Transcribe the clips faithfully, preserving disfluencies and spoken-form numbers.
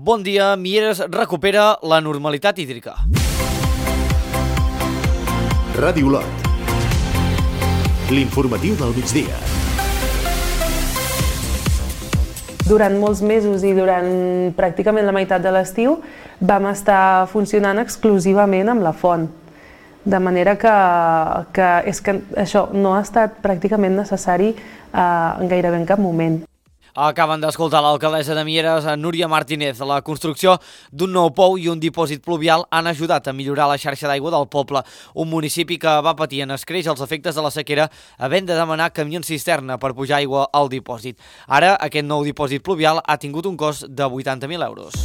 Bon dia, Mieres recupera la normalitat hídrica. Ràdio Olot. L'informatiu del migdia. Durant molts mesos i durant pràcticament la meitat de l'estiu vam estar funcionant exclusivament amb la font. De manera que, que, és que això no ha estat pràcticament necessari eh, gairebé en cap moment. Acaben d'escoltar l'alcaldessa de Mieres, Núria Martínez. La construcció d'un nou pou i un dipòsit pluvial han ajudat a millorar la xarxa d'aigua del poble, un municipi que va patir en escreix els efectes de la sequera, havent de demanar camions cisterna per pujar aigua al dipòsit. Ara, aquest nou dipòsit pluvial ha tingut un cost de vuitanta mil euros.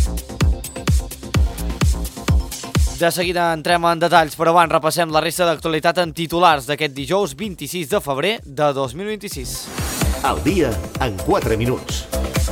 De seguida entrem en detalls, però abans repassem la resta d'actualitat en titulars d'aquest dijous vint-i-sis de febrer de dos mil vint-i-sis. Al dia en quatre minuts.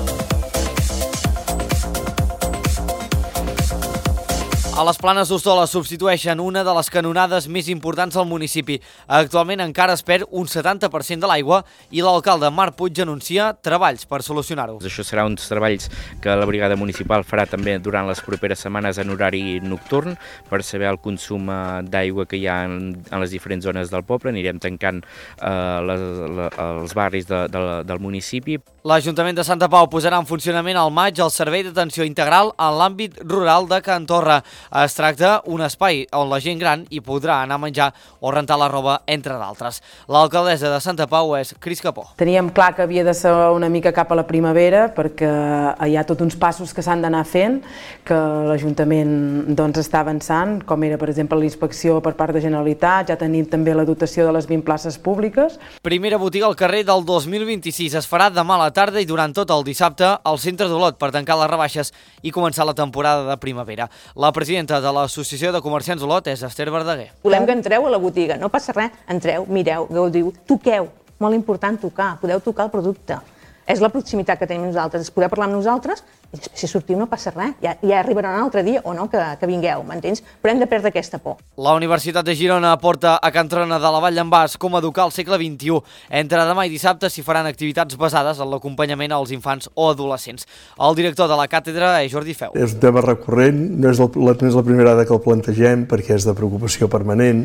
A les Planes d'Hostoles substitueixen una de les canonades més importants del municipi. Actualment encara es perd un setanta per cent de l'aigua i l'alcalde Marc Puig anuncia treballs per solucionar-ho. Això serà uns treballs que la brigada municipal farà també durant les properes setmanes en horari nocturn per saber el consum d'aigua que hi ha en, en les diferents zones del poble. Anirem tancant eh, les, la, els barris de, de, del municipi. L'Ajuntament de Santa Pau posarà en funcionament al maig el servei d'atenció integral en l'àmbit rural de Can Torra. Es tracta d'un espai on la gent gran hi podrà anar a menjar o rentar la roba, entre d'altres. L'alcaldessa de Santa Pau és Cris Capó. Teníem clar que havia de ser una mica cap a la primavera perquè hi ha tots uns passos que s'han d'anar fent, que l'Ajuntament doncs, està avançant, com era, per exemple, la inspecció per part de Generalitat, ja tenim també la dotació de les vint places públiques. Primera botiga al carrer del dos mil vint-i-sis es farà demà a la tarda i durant tot el dissabte al centre d'Olot per tancar les rebaixes i començar la temporada de primavera. La presidenta de l'Associació de Comerciants d'Olot és Esther Verdaguer. Volem que entreu a la botiga, no passa res, entreu, mireu, gaudiu, toqueu, molt important tocar, podeu tocar el producte. És la proximitat que tenim nosaltres, és poder parlar amb nosaltres i si sortiu no passa res, ja, ja arribarà un altre dia o no que, que vingueu, m'entens? Però hem de perdre aquesta por. La Universitat de Girona porta a Can Trona de la Vall d'en Bas com a educar al segle vint-i-u. Entre demà i dissabte s'hi faran activitats basades en l'acompanyament als infants o adolescents. El director de la càtedra és Jordi Feu. És un tema recurrent, no és la, no és la primera vegada que el plantegem perquè és de preocupació permanent.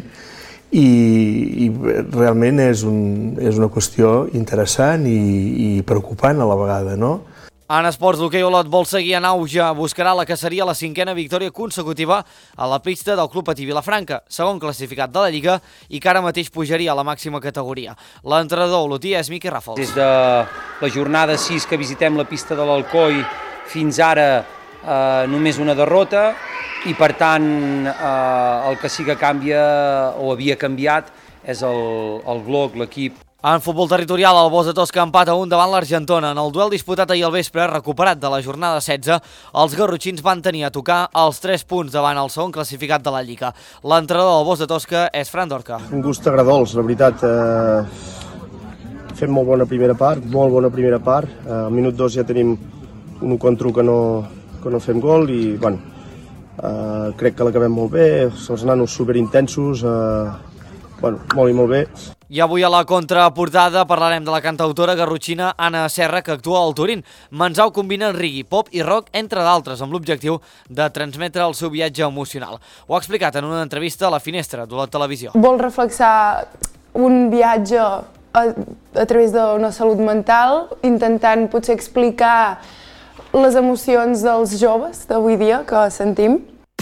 I, i realment és, un, és una qüestió interessant i, i preocupant a la vegada, no? En esports, l'hoquei Olot vol seguir en auge, buscarà la que seria la cinquena victòria consecutiva a la pista del Club Patí Vilafranca, segon classificat de la Lliga i que ara mateix pujaria a la màxima categoria. L'entrenador olotí és Miqui Ràfols. Des de la jornada sis que visitem la pista de l'Alcoi fins ara eh, només una derrota, i per tant eh, el que sí que canvia o havia canviat és el, el bloc, l'equip. En futbol territorial, el Bosch de Tosca empat a un davant l'Argentona. En el duel disputat ahir al vespre, recuperat de la jornada setze, els garrotxins van tenir a tocar els tres punts davant el segon classificat de la Lliga. L'entrenador del Bosch de Tosca és Fran Dorca. Un gust agradols, la veritat. Eh, fem molt bona primera part, molt bona primera part. Eh, al minut dos ja tenim un u contra u que no, que no fem gol i, bueno, Uh, crec que l'acabem molt bé, els nanos superintensos, uh, bueno, molt i molt bé. I avui a la contraportada parlarem de la cantautora garrotxina Anna Serra, que actua al Turín. Manzau combina reggae, pop i rock, entre d'altres, amb l'objectiu de transmetre el seu viatge emocional. Ho ha explicat en una entrevista a La Finestra d'Olot Televisió. Vol reflexar un viatge a, a través d'una salut mental, intentant potser explicar les emocions dels joves d'avui dia que sentim.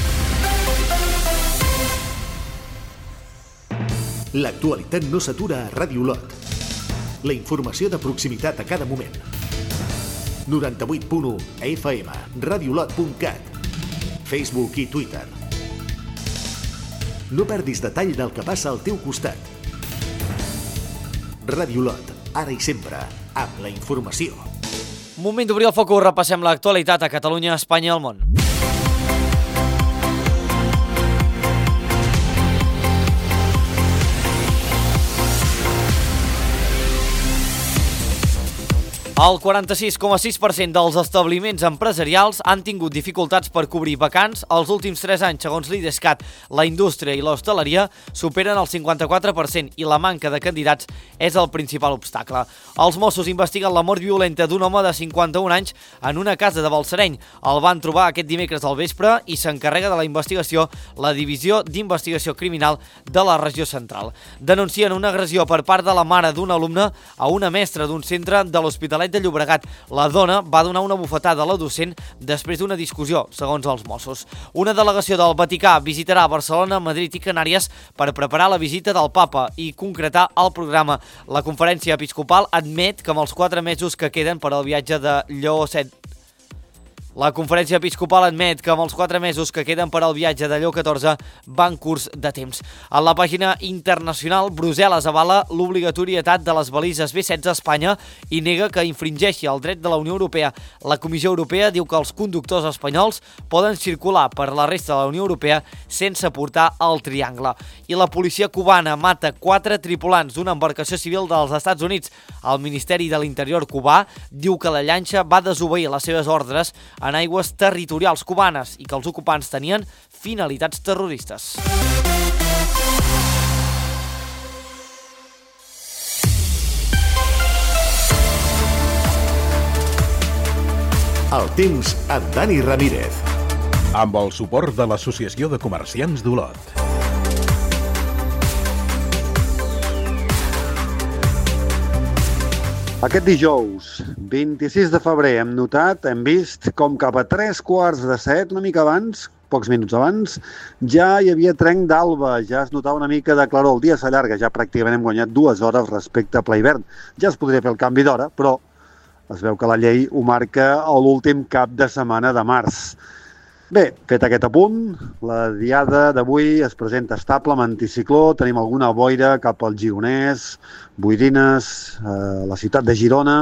L'actualitat no s'atura a Ràdio Olot. La informació de proximitat a cada moment. noranta-vuit punt u F M, radiolot punt cat, Facebook i Twitter. No perdis detall del que passa al teu costat. Ràdio Olot, ara i sempre, amb la informació. Moment d'obrir el focus, repassem l'actualitat a Catalunya, Espanya i el món. El quaranta-sis coma sis per cent dels establiments empresarials han tingut dificultats per cobrir vacants els últims tres anys, segons l'Idescat. La indústria i l'hostaleria superen el cinquanta-quatre per cent i la manca de candidats és el principal obstacle. Els Mossos investiguen la mort violenta d'un home de cinquanta-un anys en una casa de Balsareny. El van trobar aquest dimecres al vespre i s'encarrega de la investigació la Divisió d'Investigació Criminal de la Regió Central. Denuncien una agressió per part de la mare d'un alumne a una mestra d'un centre de l'Hospitalet de Llobregat. La dona va donar una bufetada a la docent després d'una discussió, segons els Mossos. Una delegació del Vaticà visitarà Barcelona, Madrid i Canàries per preparar la visita del Papa i concretar el programa. La conferència episcopal admet que amb els quatre mesos que queden per al viatge de Lleó set La conferència episcopal admet que amb els quatre mesos que queden per al viatge de Lleó catorze van curs de temps. A la pàgina internacional, Brussel·les avala l'obligatorietat de les balises B setze a Espanya i nega que infringeixi el dret de la Unió Europea. La Comissió Europea diu que els conductors espanyols poden circular per la resta de la Unió Europea sense portar el triangle. I la policia cubana mata quatre tripulants d'una embarcació civil dels Estats Units. El Ministeri de l'Interior cubà diu que la llanxa va desobeir les seves ordres en aigües territorials cubanes i que els ocupants tenien finalitats terroristes. El temps amb Dani Ramírez. Amb el suport de l'Associació de Comerciants d'Olot. Aquest dijous, vint-i-sis de febrer, hem notat, hem vist com cap a tres quarts de set, una mica abans, pocs minuts abans, ja hi havia trenc d'alba, ja es notava una mica de claror, el dia s'allarga, ja pràcticament hem guanyat dues hores respecte a ple hivern. Ja es podria fer el canvi d'hora, però es veu que la llei ho marca a l'últim cap de setmana de març. Bé, fet aquest apunt, la diada d'avui es presenta estable amb anticicló, tenim alguna boira cap al Gironès, boirines a la ciutat de Girona,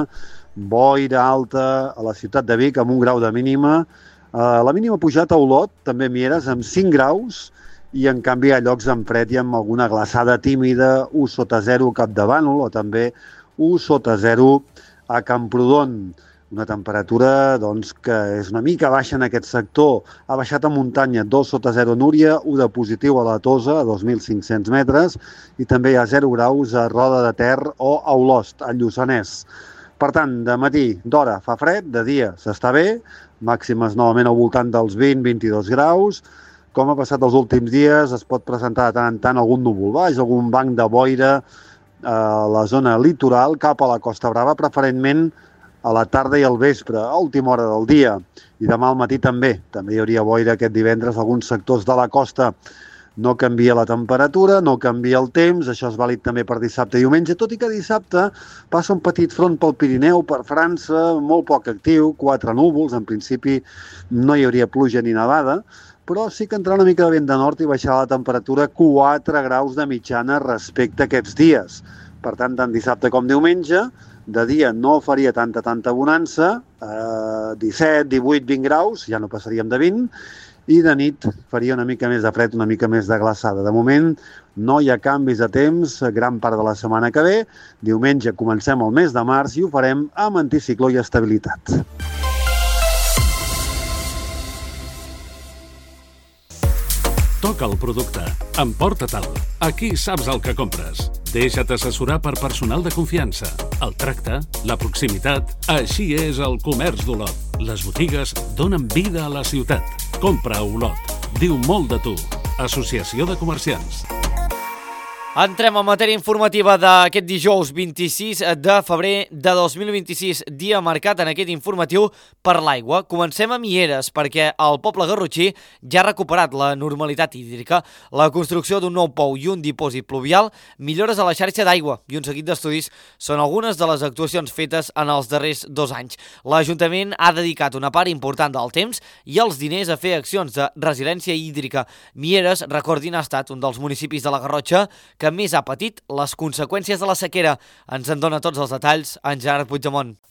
boira alta a la ciutat de Vic amb un grau de mínima, la mínima pujat a Olot, també Mieres, amb cinc graus, i en canvi a llocs amb fred i amb alguna glaçada tímida, u sota zero a Capdavànol o també u sota zero a Camprodon. Una temperatura doncs, que és una mica baixa en aquest sector. Ha baixat a muntanya, dos sota zero a Núria, u de positiu a la Tosa, a dos mil cinc-cents metres, i també hi ha zero graus a Roda de Ter o a Olost, al Lluçanès. Per tant, de matí, d'hora fa fred, de dia s'està bé, màximes novament al voltant dels vint a vint-i-dos graus. Com ha passat els últims dies, es pot presentar de tant en tant algun núvol baix, algun banc de boira a la zona litoral cap a la Costa Brava, preferentment a la tarda i al vespre, a última hora del dia, i demà al matí també. També hi hauria boira aquest divendres a alguns sectors de la costa. No canvia la temperatura, no canvia el temps, això és vàlid també per dissabte i diumenge, tot i que dissabte passa un petit front pel Pirineu, per França, molt poc actiu, quatre núvols, en principi no hi hauria pluja ni nevada, però sí que entrarà una mica de vent de nord i baixarà la temperatura quatre graus de mitjana respecte a aquests dies. Per tant, tant dissabte com diumenge, de dia no faria tanta, tanta bonança, eh, disset, divuit, vint graus, ja no passaríem de vint, i de nit faria una mica més de fred, una mica més de glaçada. De moment no hi ha canvis de temps, gran part de la setmana que ve. Diumenge comencem el mes de març i ho farem amb anticicló i estabilitat. Toca el producte, emporta-te'l. Aquí saps el que compres. Deixa't assessorar per personal de confiança. El tracte, la proximitat, així és el comerç d'Olot. Les botigues donen vida a la ciutat. Compra a Olot. Diu molt de tu. Associació de Comerciants. Entrem a matèria informativa d'aquest dijous vint-i-sis de febrer de dos mil vint-i-sis, dia marcat en aquest informatiu per l'aigua. Comencem a Mieres, perquè el poble garrotxí ja ha recuperat la normalitat hídrica. La construcció d'un nou pou i un dipòsit pluvial, millores a la xarxa d'aigua i un seguit d'estudis són algunes de les actuacions fetes en els darrers dos anys. L'Ajuntament ha dedicat una part important del temps i els diners a fer accions de resiliència hídrica. Mieres, recordin, ha estat un dels municipis de la Garrotxa que més ha patit les conseqüències de la sequera. Ens en dona tots els detalls en Gerard Puigdemont.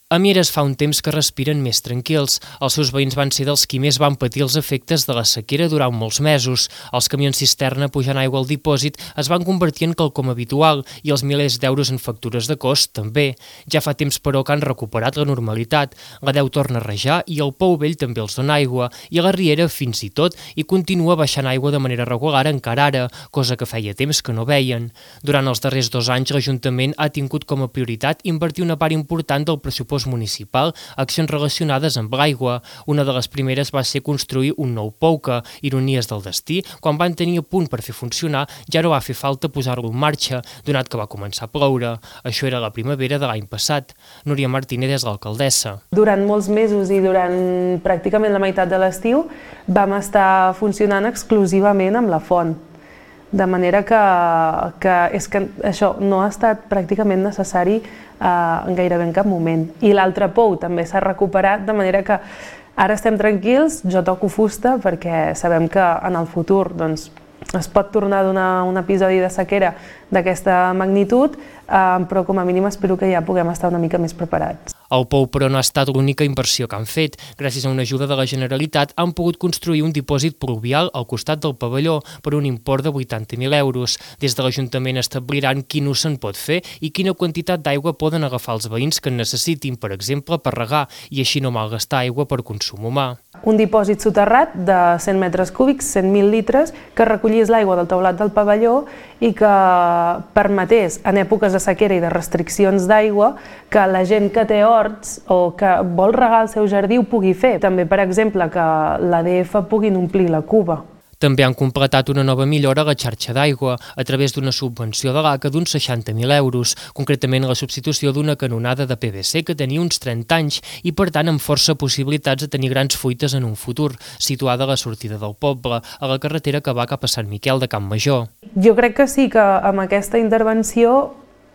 A Mieres fa un temps que respiren més tranquils. Els seus veïns van ser dels qui més van patir els efectes de la sequera durant molts mesos. Els camions cisterna pujant aigua al dipòsit es van convertir en quelcom habitual i els milers d'euros en factures de cost també. Ja fa temps, però, que han recuperat la normalitat. La Deu torna a rajar i el Pou Vell també els dona aigua, i a la Riera fins i tot, i continua baixant aigua de manera regular encara ara, cosa que feia temps que no veien. Durant els darrers dos anys, l'Ajuntament ha tingut com a prioritat invertir una part important del pressupost municipal a accions relacionades amb l'aigua. Una de les primeres va ser construir un nou pou que, ironies del destí, quan van tenir a punt per fer funcionar, ja no va fer falta posar-lo en marxa, donat que va començar a ploure. Això era la primavera de l'any passat. Núria Martínez és l'alcaldessa. Durant molts mesos i durant pràcticament la meitat de l'estiu vam estar funcionant exclusivament amb la font. De manera que, que, és que això no ha estat pràcticament necessari eh, en gairebé en cap moment. I l'altre pou també s'ha recuperat, de manera que ara estem tranquils, jo toco fusta perquè sabem que en el futur doncs, es pot tornar a donar un episodi de sequera d'aquesta magnitud, eh, però com a mínim espero que ja puguem estar una mica més preparats. El pou, però, no ha estat l'única inversió que han fet. Gràcies a una ajuda de la Generalitat han pogut construir un dipòsit pluvial al costat del pavelló per un import de vuitanta mil euros. Des de l'Ajuntament establiran quin ús se'n pot fer i quina quantitat d'aigua poden agafar els veïns que en necessitin, per exemple, per regar, i així no malgastar aigua per consum humà. Un dipòsit soterrat de cent metres cúbics, cent mil litres, que recollís l'aigua del teulat del pavelló i que permetés, en èpoques de sequera i de restriccions d'aigua, que la gent que té horts o que vol regar el seu jardí ho pugui fer. També, per exemple, que l'A D F puguin omplir la cuba. També han completat una nova millora a la xarxa d'aigua a través d'una subvenció de l'A C A d'uns seixanta mil euros, concretament la substitució d'una canonada de P V C que tenia uns trenta anys i, per tant, amb força possibilitats de tenir grans fuites en un futur, situada a la sortida del poble, a la carretera que va cap a Sant Miquel de Campmajor. Jo crec que sí que amb aquesta intervenció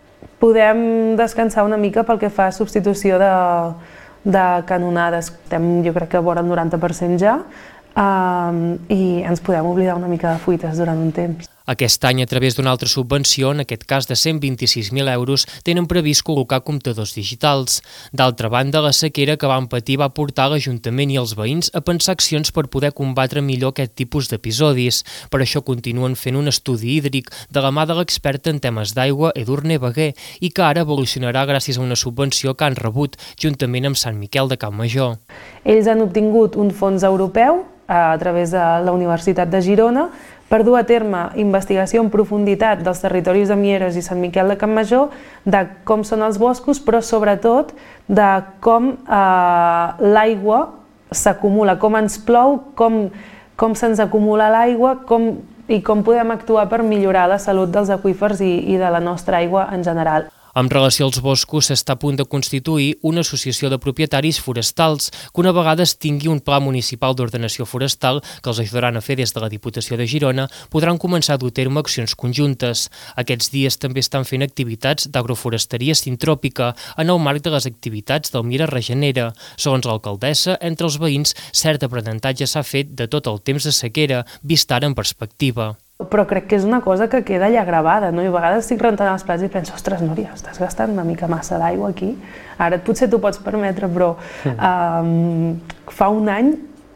podem descansar una mica pel que fa a substitució de, de canonades. Estem, jo crec que vora el noranta per cent ja, Um, i ens podem oblidar una mica de fuites durant un temps. Aquest any, a través d'una altra subvenció, en aquest cas de cent vint-i-sis mil euros, tenen previst col·locar comptadors digitals. D'altra banda, la sequera que van patir va portar l'Ajuntament i els veïns a pensar accions per poder combatre millor aquest tipus d'episodis. Per això continuen fent un estudi hídric de la mà de l'experta en temes d'aigua, Edurne Beguer, i que ara evolucionarà gràcies a una subvenció que han rebut, juntament amb Sant Miquel de Campmajor. Ells han obtingut un fons europeu a través de la Universitat de Girona per dur a terme investigació en profunditat dels territoris de Mieres i Sant Miquel de Campmajor, de com són els boscos, però sobretot de com eh, l'aigua s'acumula, com ens plou, com, com se'ns acumula l'aigua com, i com podem actuar per millorar la salut dels aqüífers i, i de la nostra aigua en general. En relació als boscos, s'està a punt de constituir una associació de propietaris forestals que una vegada es tingui un pla municipal d'ordenació forestal que els ajudaran a fer des de la Diputació de Girona, podran començar a dur a terme accions conjuntes. Aquests dies també estan fent activitats d'agroforesteria sintròpica en el marc de les activitats del Mira Regenera. Segons l'alcaldessa, entre els veïns, cert aprenentatge s'ha fet de tot el temps de sequera, vist ara en perspectiva. Però crec que és una cosa que queda allà gravada, no? I a vegades estic rentant els plats i penso, ostres, Núria, estàs gastant una mica massa d'aigua aquí. Ara potser t'ho pots permetre, però um, fa un any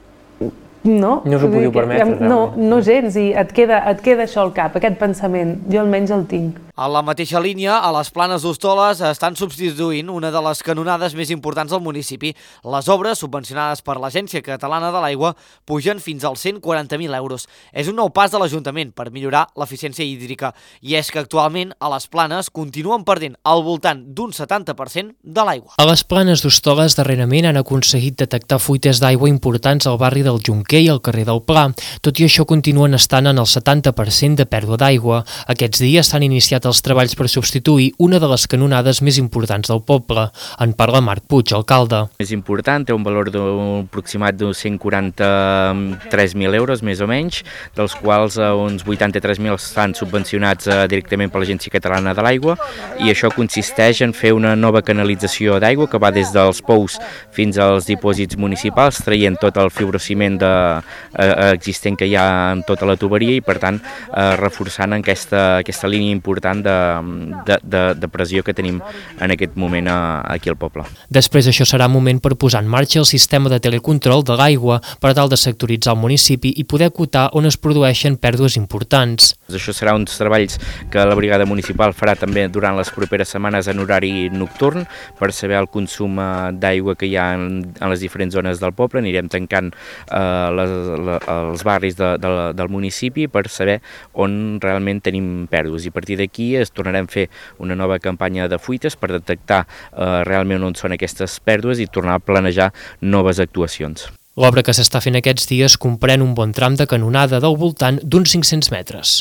no. No us ho podíeu permetre. No, no gens, i et queda, et queda això al cap, aquest pensament. Jo almenys el tinc. A la mateixa línia, a les Planes d'Hostoles estan substituint una de les canonades més importants del municipi. Les obres, subvencionades per l'Agència Catalana de l'Aigua, pugen fins als cent quaranta mil euros. És un nou pas de l'Ajuntament per millorar l'eficiència hídrica. I és que actualment a les Planes continuen perdent al voltant d'un setanta per cent de l'aigua. A les Planes d'Hostoles darrerament han aconseguit detectar fuites d'aigua importants al barri del Jonquer i al carrer del Pla. Tot i això continuen estant en el setanta per cent de pèrdua d'aigua. Aquests dies s'han iniciat els treballs per substituir una de les canonades més importants del poble. En parla Marc Puig, alcalde. És important, té un valor aproximat d'uns cent quaranta-tres mil euros, més o menys, dels quals uns vuitanta-tres mil estan subvencionats directament per l'Agència Catalana de l'Aigua, i això consisteix en fer una nova canalització d'aigua que va des dels pous fins als dipòsits municipals, traient tot el fibrociment de, eh, existent que hi ha en tota la tuberia i, per tant, eh, reforçant aquesta, aquesta línia important de, de, de, de pressió que tenim en aquest moment eh, aquí al poble. Després això serà moment per posar en marxa el sistema de telecontrol de l'aigua per tal de sectoritzar el municipi i poder acotar on es produeixen pèrdues importants. Això serà uns treballs que la brigada municipal farà també durant les properes setmanes en horari nocturn per saber el consum d'aigua que hi ha en, en les diferents zones del poble. Anirem tancant eh, les, la, els barris de, de, del municipi per saber on realment tenim pèrdues i a partir d'aquí es tornarem a fer una nova campanya de fuites per detectar eh, realment on són aquestes pèrdues i tornar a planejar noves actuacions. L'obra que s'està fent aquests dies comprèn un bon tram de canonada del voltant d'uns cinc-cents metres.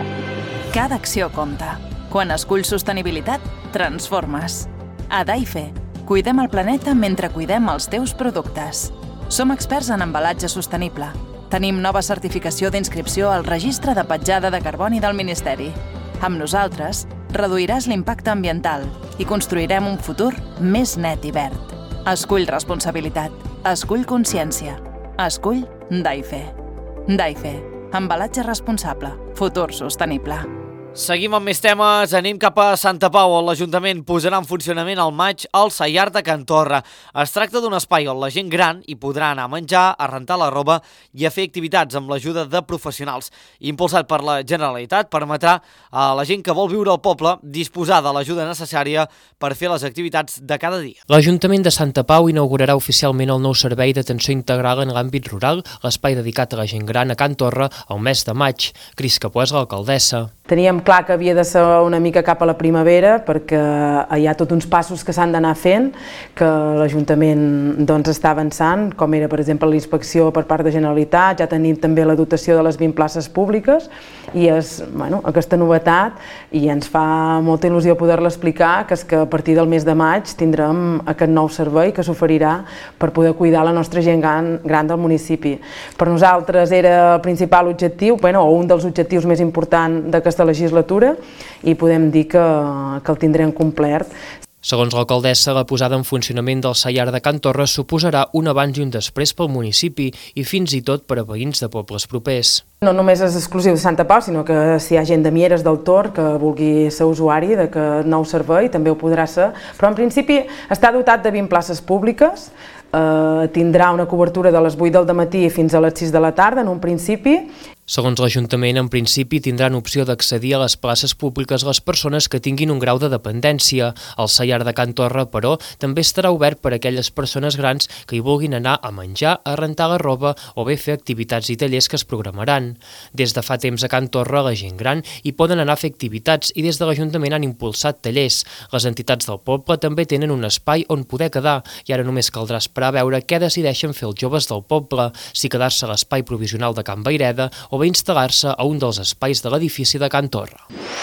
Cada acció compta. Quan esculls sostenibilitat, transformes. A Daife, cuidem el planeta mentre cuidem els teus productes. Som experts en embalatge sostenible. Tenim nova certificació d'inscripció al Registre de Petjada de Carboni del Ministeri. Amb nosaltres, reduiràs l'impacte ambiental i construirem un futur més net i verd. Escull responsabilitat. Escull consciència. Escull Daife. Daife. Embalatge responsable. Futur sostenible. Seguim amb més temes, anem cap a Santa Pau, on l'Ajuntament posarà en funcionament al maig el Saiar de Can Torra. Es tracta d'un espai on la gent gran hi podrà anar a menjar, a rentar la roba i a fer activitats amb l'ajuda de professionals. Impulsat per la Generalitat, permetrà a la gent que vol viure al poble disposar de l'ajuda necessària per fer les activitats de cada dia. L'Ajuntament de Santa Pau inaugurarà oficialment el nou servei d'atenció integral en l'àmbit rural, l'espai dedicat a la gent gran a Can Torra el mes de maig. Cris Capó és l'alcaldessa. Teníem clar que havia de ser una mica cap a la primavera perquè hi ha tots uns passos que s'han d'anar fent, que l'Ajuntament doncs, està avançant, com era per exemple la inspecció per part de Generalitat, ja tenim també la dotació de les vint places públiques i és bueno, aquesta novetat i ens fa molta il·lusió poder-la explicar, que és que a partir del mes de maig tindrem aquest nou servei que s'oferirà per poder cuidar la nostra gent gran, gran del municipi. Per nosaltres era el principal objectiu, bueno, o un dels objectius més importants d'aquesta aquesta legislatura i podem dir que, que el tindrem complert. Segons l'alcaldessa, la posada en funcionament del Saiar de Can Torra suposarà un abans i un després pel municipi i fins i tot per a veïns de pobles propers. No només és exclusiu de Santa Pau, sinó que si hi ha gent de Mieres del Tor que vulgui ser usuari d'aquest nou servei també ho podrà ser, però en principi està dotat de vint places públiques, eh, tindrà una cobertura de les vuit del dematí fins a les sis de la tarda en un principi. Segons l'Ajuntament, en principi tindran opció d'accedir a les places públiques les persones que tinguin un grau de dependència. El Saiar de Can Torra, però, també estarà obert per a aquelles persones grans que hi vulguin anar a menjar, a rentar la roba o bé fer activitats i tallers que es programaran. Des de fa temps a Can Torra, la gent gran hi poden anar a fer activitats i des de l'Ajuntament han impulsat tallers. Les entitats del poble també tenen un espai on poder quedar i ara només caldrà esperar a veure què decideixen fer els joves del poble, si quedar-se a l'espai provisional de Can Vaireda o bé instal·lar-se a un dels espais de l'edifici de Can Torra.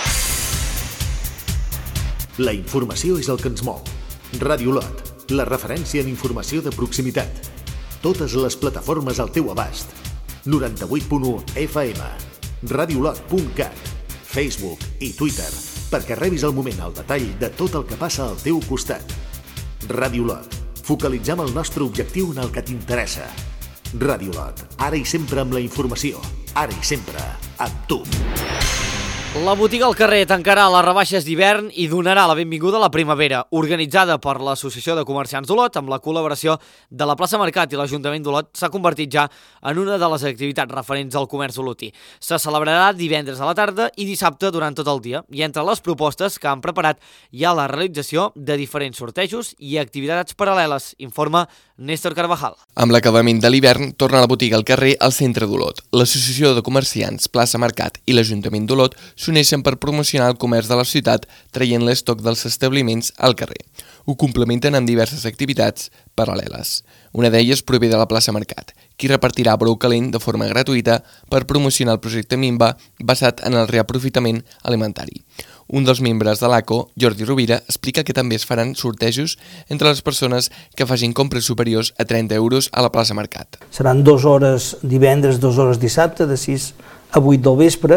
La informació és el que ens mou. Ràdio Lot, la referència en informació de proximitat. Totes les plataformes al teu abast. noranta-vuit punt u F M, radiolot punt cat, Facebook i Twitter, perquè rebis al moment el detall de tot el que passa al teu costat. Ràdio Lot, focalitzem el nostre objectiu en el que t'interessa. Ràdio Lot, ara i sempre amb la informació, ara i sempre amb tu. La botiga al carrer tancarà les rebaixes d'hivern i donarà la benvinguda a la primavera, organitzada per l'Associació de Comerciants d'Olot amb la col·laboració de la plaça Mercat i l'Ajuntament d'Olot, s'ha convertit ja en una de les activitats referents al comerç olotí. Se celebrarà divendres a la tarda i dissabte durant tot el dia i entre les propostes que han preparat hi ha la realització de diferents sortejos i activitats paral·leles, informa Néstor Carvajal. Amb l'acabament de l'hivern torna la botiga al carrer al centre d'Olot. L'Associació de Comerciants, plaça Mercat i l'Ajuntament d'Olot s'uneixen per promocionar el comerç de la ciutat traient l'estoc dels establiments al carrer. Ho complementen amb diverses activitats paral·leles. Una d'elles prové de la plaça Mercat, qui repartirà brou calent de forma gratuïta per promocionar el projecte Mimba basat en el reaprofitament alimentari. Un dels membres de l'A C O, Jordi Rovira, explica que també es faran sortejos entre les persones que facin compres superiors a trenta euros a la plaça Mercat. Seran dues hores divendres, dues hores dissabte, de sis a vuit del vespre,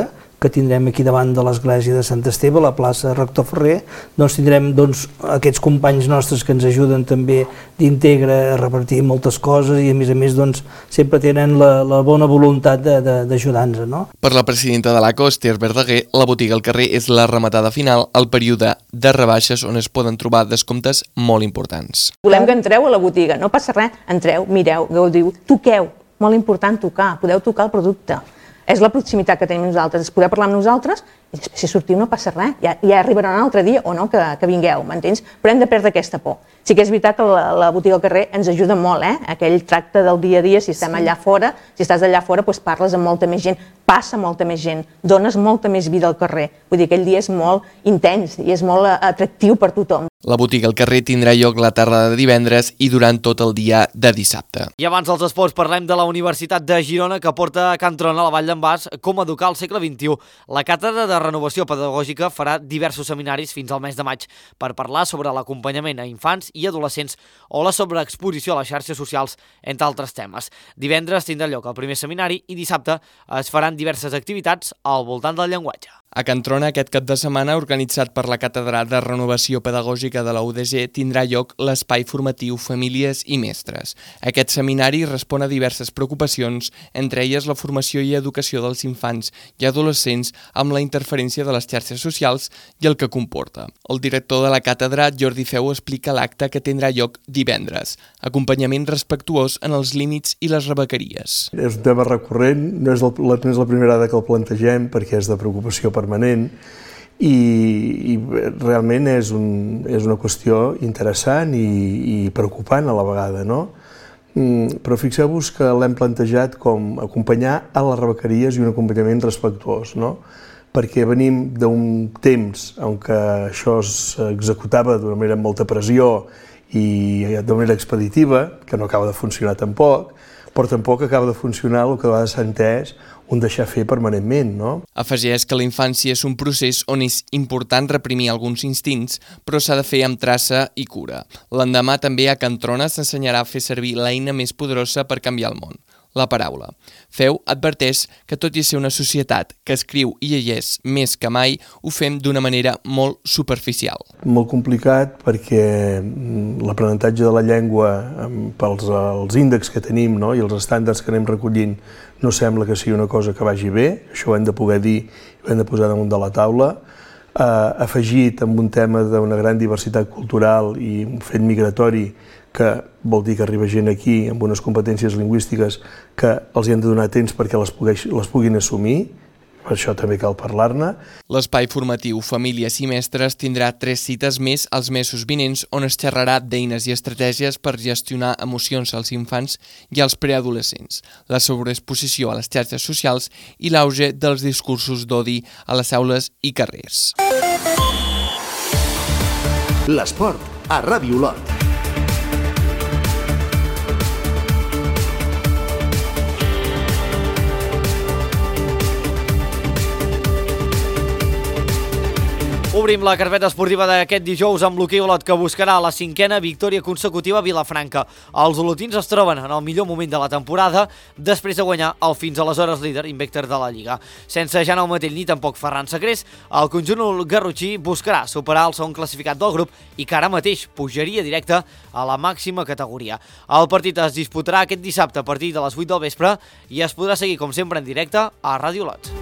que tindrem aquí davant de l'església de Sant Esteve, a la plaça Rector Ferrer, doncs tindrem doncs, aquests companys nostres que ens ajuden també d'Integra a repartir moltes coses i a més a més doncs, sempre tenen la, la bona voluntat d'ajudar-nos. No? Per la presidenta de l'A C O, Esther Verdaguer, la botiga al carrer és la rematada final al període de rebaixes on es poden trobar descomptes molt importants. Volem que entreu a la botiga, no passa res, entreu, mireu, gaudiu, toqueu. Molt important tocar, podeu tocar el producte. És la proximitat que tenim nosaltres, podeu parlar amb nosaltres i després si sortiu no passa res, ja, ja arribarà un altre dia o no que, que vingueu, m'entens? Però hem de perdre aquesta por. Sí que és veritat que la, la botiga al carrer ens ajuda molt, eh? Aquell tracte del dia a dia, si estem allà fora, si estàs allà fora, doncs parles amb molta més gent, passa molta més gent, dones molta més vida al carrer. Vull dir, aquell dia és molt intens i és molt atractiu per tothom. La botiga al carrer tindrà lloc la tarda de divendres i durant tot el dia de dissabte. I abans dels esports parlem de la Universitat de Girona que porta a Can Trona, a la Vall d'en Bas, com educar al segle vint-i-u. La càtedra de renovació pedagògica farà diversos seminaris fins al mes de maig per parlar sobre l'acompanyament a infants i adolescents o la sobreexposició a les xarxes socials, entre altres temes. Divendres tindrà lloc el primer seminari i dissabte es faran diverses activitats al voltant del llenguatge. A Can Trona, aquest cap de setmana, organitzat per la Càtedra de Renovació Pedagògica de la U D G, tindrà lloc l'espai formatiu Famílies i Mestres. Aquest seminari respon a diverses preocupacions, entre elles la formació i educació dels infants i adolescents amb la interferència de les xarxes socials i el que comporta. El director de la càtedra, Jordi Feu, explica l'acte que tindrà lloc divendres. Acompanyament respectuós en els límits i les rebequeries. És un tema recurrent, no és la, no és la primera vegada que el plantegem perquè és de preocupació per permanent i, i realment és, un, és una qüestió interessant i, i preocupant a la vegada, no? Mm, però fixeu-vos que l'hem plantejat com acompanyar a les rebequeries i un acompanyament respectuós, no? Perquè venim d'un temps en què això s'executava d'una manera amb molta pressió i d'una manera expeditiva, que no acaba de funcionar tampoc, però tampoc acaba de funcionar el que a vegades s'ha entès un deixar fer permanentment, no? Afegeix que la infància és un procés on és important reprimir alguns instints, però s'ha de fer amb traça i cura. L'endemà també a Can Trona s'ensenyarà a fer servir l'eina més poderosa per canviar el món, la paraula. Feu adverteix que tot i ser una societat que escriu i llegeix més que mai, ho fem d'una manera molt superficial. Molt complicat perquè l'aprenentatge de la llengua pels els índexs que tenim, no? I els estàndards que anem recollint no sembla que sigui una cosa que vagi bé, això ho hem de poder dir i ho hem de posar damunt de la taula. Eh, afegit amb un tema d'una gran diversitat cultural i un fet migratori que vol dir que arriba gent aquí amb unes competències lingüístiques que els hi han de donar temps perquè les, pugueix, les puguin assumir, per això també cal parlar-ne. L'espai formatiu Famílies i Mestres tindrà tres cites més els mesos vinents on es xerrarà d'eines i estratègies per gestionar emocions als infants i als preadolescents, la sobreexposició a les xarxes socials i l'auge dels discursos d'odi a les aules i carrers. L'esport a Ràdio Lot. Obrim la carpeta esportiva d'aquest dijous amb l'hoquei Olot, que buscarà la cinquena victòria consecutiva a Vilafranca. Els olotins es troben en el millor moment de la temporada després de guanyar el fins aleshores líder Invicta de la Lliga. Sense Jan Aumatell ni tampoc Ferran Sacrés, el conjunt garrotxí buscarà superar el segon classificat del grup i que ara mateix pujaria directe a la màxima categoria. El partit es disputarà aquest dissabte a partir de les vuit del vespre i es podrà seguir com sempre en directe a Ràdio Lot.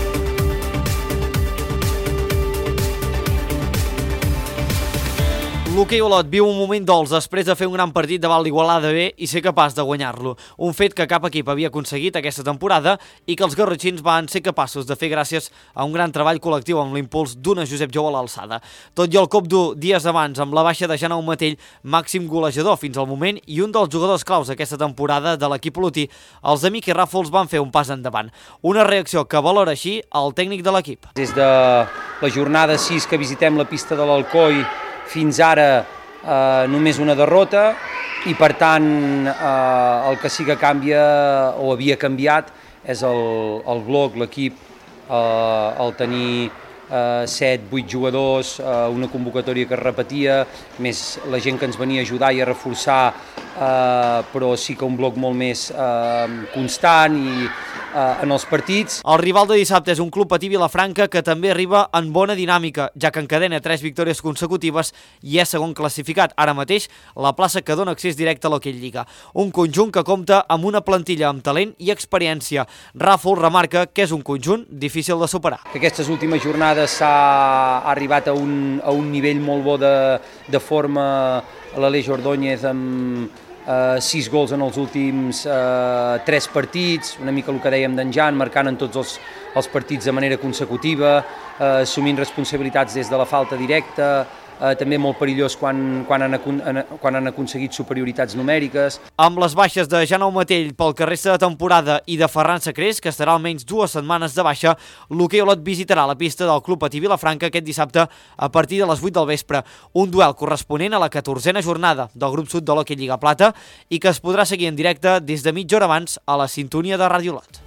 L'hoquei Olot viu un moment dolç després de fer un gran partit davant l'Igualada B i ser capaç de guanyar-lo. Un fet que cap equip havia aconseguit aquesta temporada i que els garrotxins van ser capaços de fer gràcies a un gran treball col·lectiu amb l'impuls d'una Josep Jou a l'alçada. Tot i el cop dur dies abans amb la baixa de Jan Aumatell, màxim golejador fins al moment i un dels jugadors claus aquesta temporada de l'equip olotí, els de Miqui Ràfols van fer un pas endavant. Una reacció que valora així el tècnic de l'equip. Des de la jornada sis que visitem la pista de l'Alcoi fins ara eh, només una derrota i per tant eh, el que sí que canvia o havia canviat és el, el bloc, l'equip, eh, el tenir eh, set, vuit jugadors, eh, una convocatòria que es repetia, més la gent que ens venia a ajudar i a reforçar eh, però sí que un bloc molt més eh, constant i eh, en els partits. El rival de dissabte és un Club Patí Vilafranca que també arriba en bona dinàmica, ja que encadena tres victòries consecutives i és segon classificat, ara mateix la plaça que dona accés directe a l'Hockey Lliga. Un conjunt que compta amb una plantilla amb talent i experiència. Ràfol remarca que és un conjunt difícil de superar. Aquestes últimes jornades s'ha arribat a un, a un nivell molt bo de, de forma a l'Aleix Ordóñez amb Uh, sis gols en els últims uh, tres partits, una mica el que dèiem d'en Jan, marcant en tots els, els partits de manera consecutiva, uh, assumint responsabilitats des de la falta directa, uh, també molt perillós quan, quan, han, quan han aconseguit superioritats numèriques. Amb les baixes de Janau Matell pel que resta de temporada i de Ferran Sacrés, que estarà almenys dues setmanes de baixa, l'Hockey Olot visitarà la pista del Club Patí Vilafranca aquest dissabte a partir de les vuit del vespre. Un duel corresponent a la catorzena jornada del grup sud de l'Hockey Lliga Plata i que es podrà seguir en directe des de mitja hora abans a la sintonia de Ràdio Olot.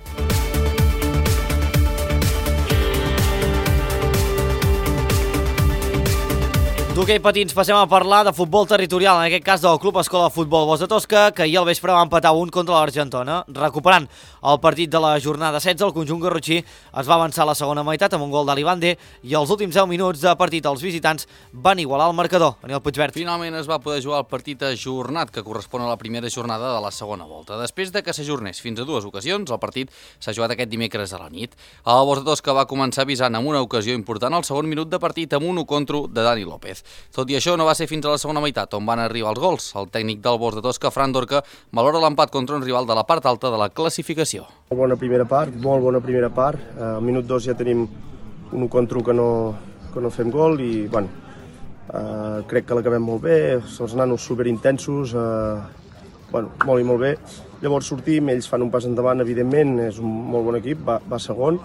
D'hoquei patins passem a parlar de futbol territorial, en aquest cas del Club Escola de Futbol Bos de Tosca, que ahir al vespre va empatar un contra l'Argentona. Recuperant el partit de la jornada setze, el conjunt garrotxí es va avançar a la segona meitat amb un gol d'Ali Bande i els últims deu minuts de partit els visitants van igualar el marcador. Daniel Puigvert. Finalment es va poder jugar el partit ajornat, que correspon a la primera jornada de la segona volta. Després de que s'ajornés fins a dues ocasions, el partit s'ha jugat aquest dimecres a la nit. El Bos de Tosca va començar avisant amb una ocasió important al segon minut de partit amb un u contra de Dani López. Tot i això, no va ser fins a la segona meitat on van arribar els gols. El tècnic del Bos de Tosca, Fran Dorca, valora l'empat contra un rival de la part alta de la classificació. Molt bona primera part, molt bona primera part. Al minut dos ja tenim un u contra u que no, que no fem gol i, bueno, eh, crec que l'acabem molt bé, els nanos superintensos, eh, bueno, molt i molt bé. Llavors sortim, ells fan un pas endavant, evidentment, és un molt bon equip, va, va segon.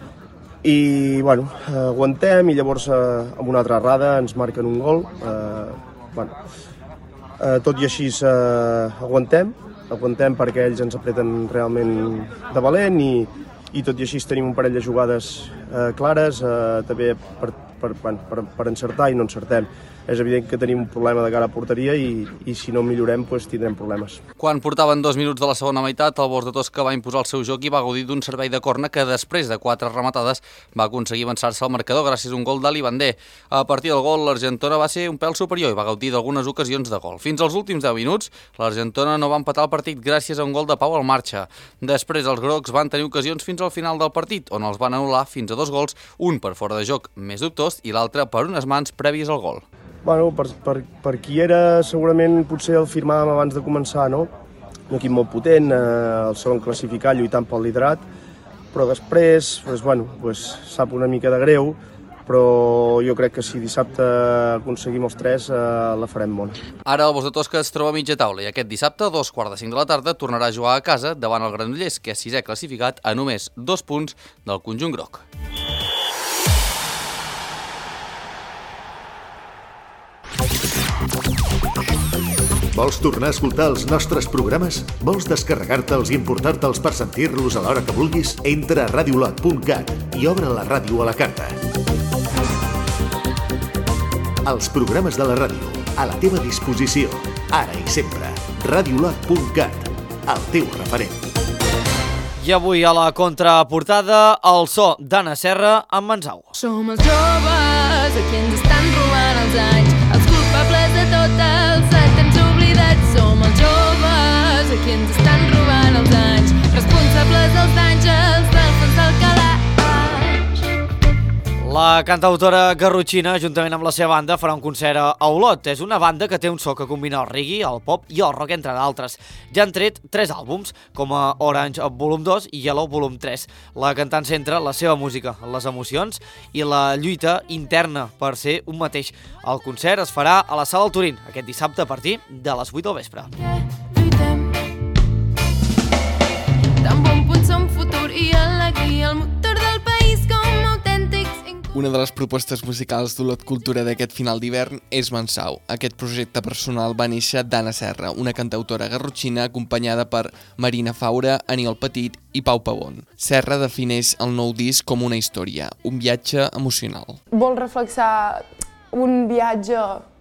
I, bueno, eh, aguantem i llavors eh, amb una altra errada ens marquen un gol. Eh, bueno, eh, tot i així eh, aguantem, aguantem perquè ells ens apreten realment de valent i, i tot i així tenim un parell de jugades eh, clares, eh, també per, per, bueno, per, per encertar i no encertem. És evident que tenim un problema de cara a porteria i, i si no millorem doncs tindrem problemes. Quan portaven dos minuts de la segona meitat, el Bos de Tosca va imposar el seu joc i va gaudir d'un servei de corna que després de quatre rematades va aconseguir avançar-se al marcador gràcies a un gol d'Ali Bandé. A partir del gol, l'Argentona va ser un pèl superior i va gaudir d'algunes ocasions de gol. Fins als últims deu minuts, l'Argentona no va empatar el partit gràcies a un gol de Pau al marxa. Després, els grocs van tenir ocasions fins al final del partit, on els van anul·lar fins a dos gols, un per fora de joc més dubtós i l'altre per unes mans prèvies al gol. Bueno, per, per, per qui era, segurament potser el firmàvem abans de començar, no? Un equip molt potent, eh, el segon classificat lluitant pel liderat, però després, pues, bueno, pues, sap una mica de greu, però jo crec que si dissabte aconseguim els tres, eh, la farem bona. Ara el Bos de Tosca es troba a mitja taula i aquest dissabte, a dos quarts de cinc de la tarda, tornarà a jugar a casa davant el Granollers, que és sisè classificat a només dos punts del conjunt groc. Vols tornar a escoltar els nostres programes? Vols descarregar-te'ls i importar-te'ls per sentir-los a l'hora que vulguis? Entra a radiolot punt cat i obre la ràdio a la carta. Els programes de la ràdio, a la teva disposició, ara i sempre. radiolot punt cat, el teu referent. I avui a la contraportada, el so d'Anna Serra amb Mansau. Som els joves a qui ens estan robant els anys, els culpables de tot el temps oblidats. Som els joves a qui ens estan robant els anys, responsables dels àngels del fons del calaix. La cantautora garrotxina, juntament amb la seva banda, farà un concert a Olot. És una banda que té un so que combina el reggae, el pop i el rock, entre d'altres. Ja han tret tres àlbums, com a Orange volum dos i Yellow volum tres. La cantant centra la seva música, les emocions i la lluita interna per ser un mateix. El concert es farà a la Sala del Turín, aquest dissabte a partir de les vuit del vespre. Tan bon punt som futur i alegria, el motor del país com autèntics. Una de les propostes musicals d'Olot Cultura d'aquest final d'hivern és Mansau. Aquest projecte personal va néixer d'Anna Serra, una cantautora garrotxina acompanyada per Marina Faura, Aniol Petit i Pau Pavón. Serra defineix el nou disc com una història, un viatge emocional. Vol reflexar un viatge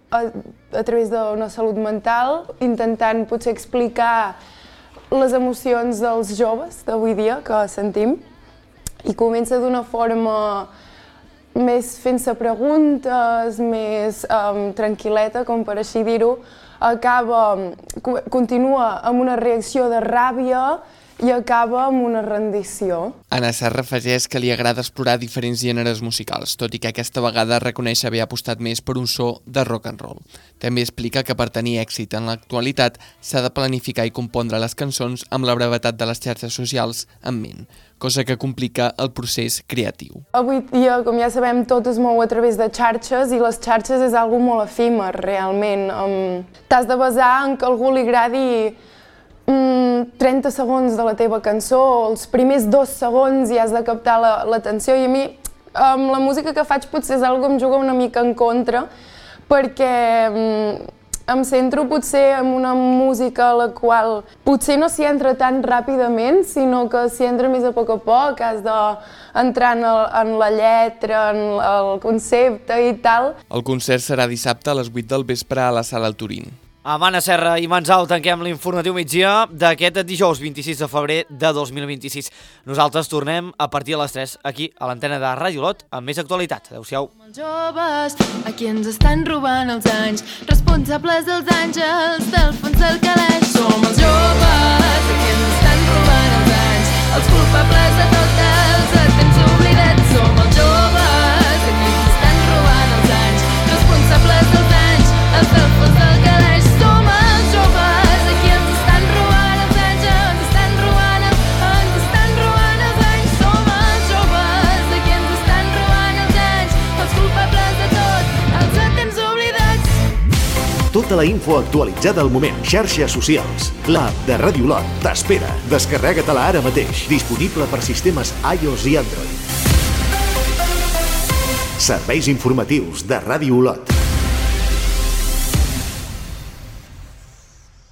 a, a través d'una salut mental, intentant potser explicar les emocions dels joves d'avui dia que sentim, i comença d'una forma més fent-se preguntes, més um, tranquil·leta, com per així dir-ho, acaba, continua amb una reacció de ràbia i acaba amb una rendició. Anna Serra afegeix que li agrada explorar diferents gèneres musicals, tot i que aquesta vegada reconeix haver apostat més per un so de rock and roll. També explica que per tenir èxit en l'actualitat s'ha de planificar i compondre les cançons amb la brevetat de les xarxes socials en ment, cosa que complica el procés creatiu. Avui dia, com ja sabem, tot es mou a través de xarxes i les xarxes és algo molt efímer, realment. Um, T'has de basar en que algú li agradi trenta segons de la teva cançó, els primers dos segons ja has de captar l'atenció, i a mi amb la música que faig potser és algo que em juga una mica en contra, perquè em centro potser en una música a la qual potser no s'hi entra tan ràpidament, sinó que s'hi entra més a poc a poc, has d'entrar en, en la lletra, en el concepte i tal. El concert serà dissabte a les vuit del vespre a la Sala El Turín. Amb Anna Serra i Manzau tanquem l'informatiu migdia d'aquest dijous vint-i-sis de febrer de dos mil vint-i-sis. Nosaltres tornem a partir de les tres aquí a l'antena de Ràdio Olot amb més actualitat. Adéu-siau. Els joves, a qui ens estan robant els anys, responsables dels àngels del fons del calaix. Som els joves, a qui ens estan robant els anys, els culpables de tot els temps oblidats. Som els joves, a qui ens estan robant els anys, responsables dels anys, els del fons del calaix. Tota la info actualitzada al moment. Xarxes socials. L'app de Ràdio Olot t'espera. Descarrega-te-la ara mateix. Disponible per sistemes iOS i Android. Serveis informatius de Ràdio Olot.